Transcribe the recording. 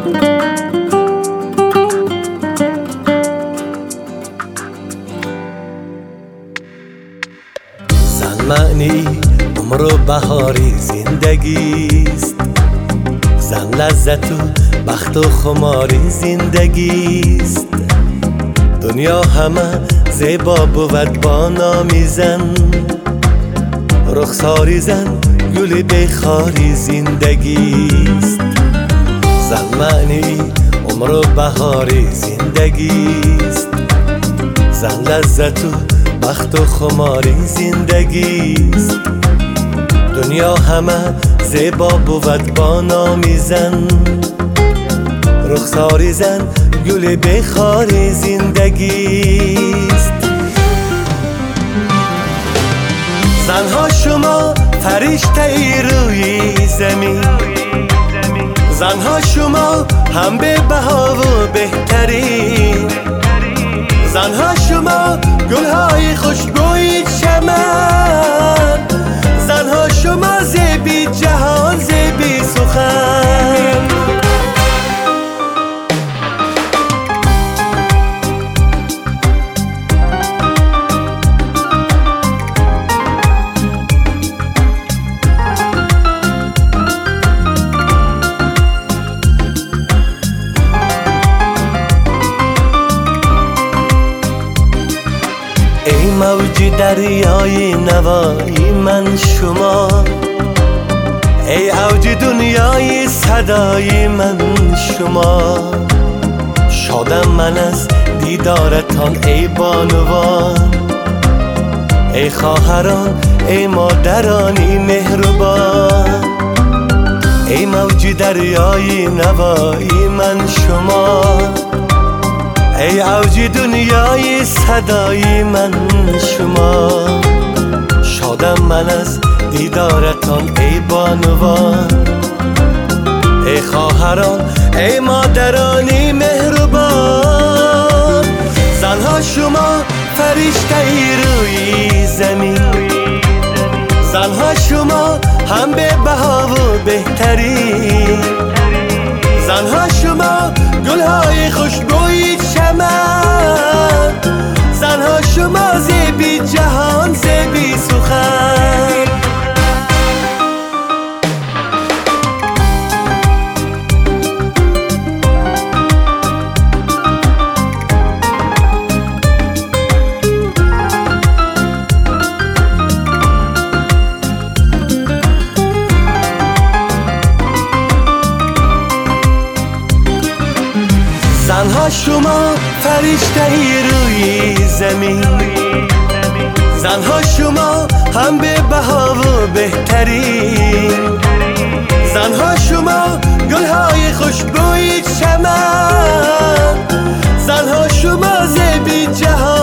زن معنی عمر و بهاری زندگیست، زن لذت و بخت و خماری زندگیست. دنیا همه زیبا بود با نامی زن، رخساری زن گل بخاری زندگیست. زن معنی عمر و بهاری زندگیست، زن لذت و بخت و خماری زندگیست. دنیا همه زیبا بود با نامی زن، رخساری زن گل بخاری زندگیست. زنها شما فرشته ای روی زمین، زنها شما هم به بها و بهترین، زنها شما گلهای خوشبوی چمن، زنها شما زیبی جهان زیبی سخن. ای موج دریای نوایی من شما، ای اوج دنیای صدای من شما. شادم من از دیدارتان ای بانوان، ای خواهران ای مادرانی مهربان. ای موج دریای نوایی من شما، ای اوج دنیای صدای من شما. شادم من از دیدارتان ای بانوان، ای خواهران ای مادرانی مهربان. زنها شما فرشته ای روی زمین، زنها شما هم به بها و بهترین، زنها شما گلهای خوشبوی چمن، زنها شما زیبی جهان زیبی سخن. زنها شما فرشته ای روی زمین، زنها شما هم به بها و بهترین، زنها شما گلهای خوشبوی چمن، زنها شما زیبی جهان